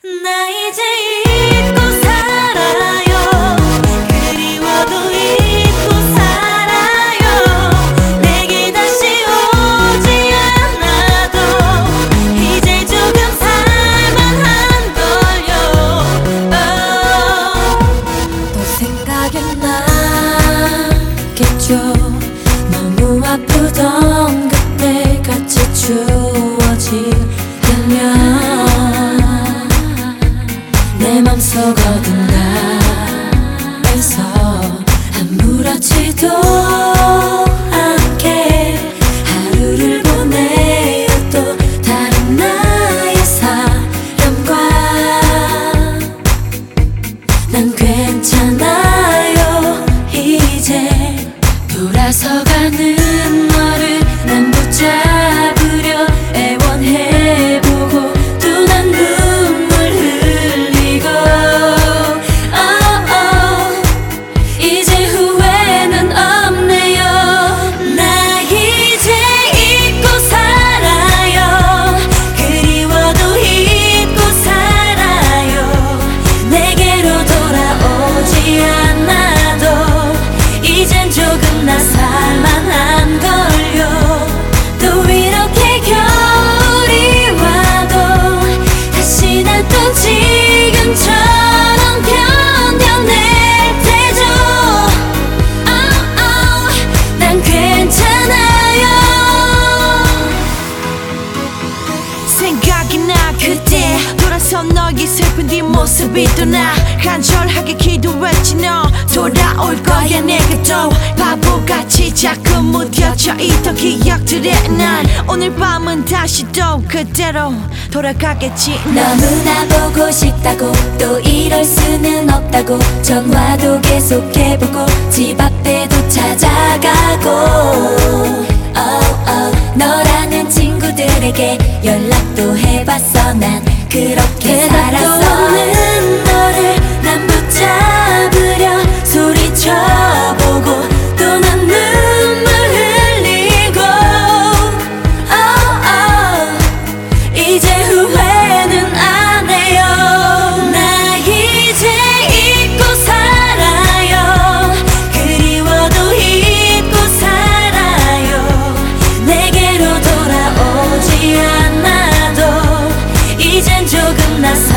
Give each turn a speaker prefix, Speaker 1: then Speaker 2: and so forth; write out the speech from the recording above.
Speaker 1: 나 이제 잊고 살아요. 그리워도 잊고 살아요. 내게 다시 오지 않아도 이제 조금 살만한걸요. 또 생각이 나겠죠. 너무 아프던 그때 같이 추워지려면 내 맘속 어딘가에서 아무렇지도 않게 하루를 보내요. 또 다른 나의 사람과 난 괜찮아요. 이제 돌아서가는 너를 난 붙잡으려 애원해보고 또 난 눈물 흘리고 이제 후회는 없네요. 나 이제 잊고 살아요. 그리워도 잊고 살아요. 내게로 돌아오지 않아도 이젠 조금 나 살만한걸요. 또 이렇게 겨울이 와도 다시 난 또 지금처럼 견뎌낼 테죠. 난 괜찮아요.
Speaker 2: 생각이 나 그때 돌아서 너의 슬픈 뒷모습이 또 나 간절하게 기도했지. 너 돌아올 거야. 내가 또 바보같이 자꾸 무뎌져 있던 기억들에 난 오늘 밤은 다시 또 그대로 돌아가겠지.
Speaker 1: 너무나 보고 싶다고 또 이럴 수는 없다고 전화도 계속해보고 집 앞에도 찾아가고 너라는 친구들에게 연락도 해봤어. 난 그렇게 살았어. 없는 너를 난 붙잡으려 소리쳐보고 또 난 눈물 흘리고 이제 후회는 안 해요. 나 이제 잊고 살아요. 그리워도 잊고 살아요. 내게로 돌아오지 않아도 이젠 조금 나